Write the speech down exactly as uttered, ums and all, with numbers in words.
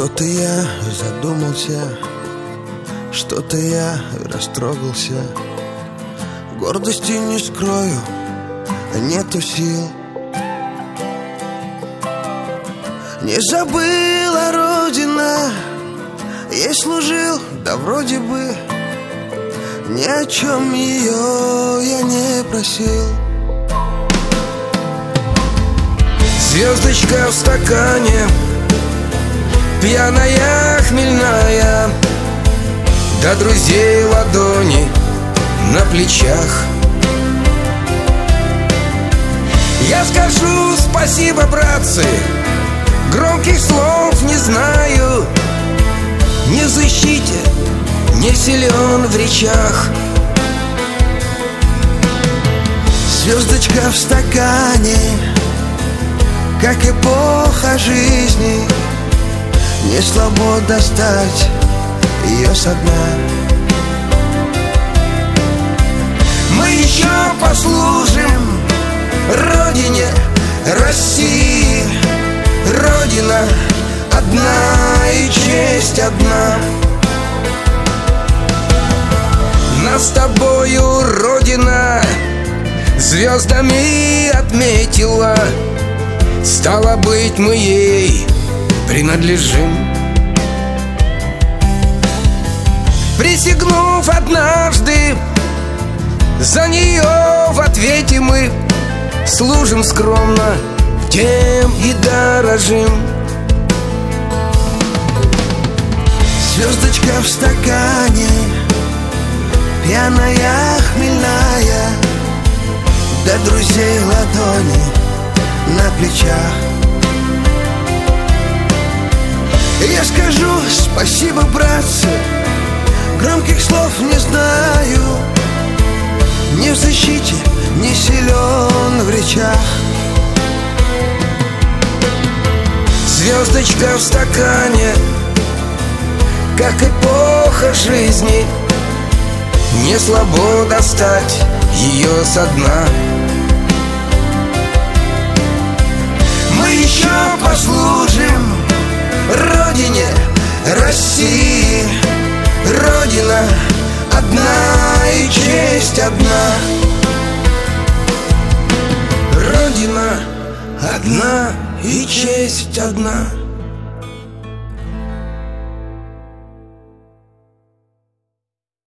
Что-то я задумался, что-то я растрогался. Гордости не скрою, нету сил. Не забыла Родина, ей служил, да вроде бы ни о чем ее я не просил. Звездочка в стакане, пьяная, хмельная, до друзей ладони на плечах. Я скажу спасибо, братцы, громких слов не знаю, не в защите, не силен в речах. Звездочка в стакане, как эпоха жизни, не слабо достать ее со дна. Мы еще послужим Родине, России. Родина одна и честь одна. Нас с тобою Родина звездами отметила, стало быть, мы ей принадлежим. Присягнув однажды, за нее в ответе мы служим скромно, тем и дорожим. Звездочка в стакане, пьяная, хмельная, до друзей ладони на плечах. Я скажу спасибо, братцы, громких слов не знаю, ни в защите, ни силен в речах. Звездочка в стакане, как эпоха жизни, не слабо достать ее со дна. Мы еще послужим Родине, России. Родина одна и честь одна. Родина одна и честь одна.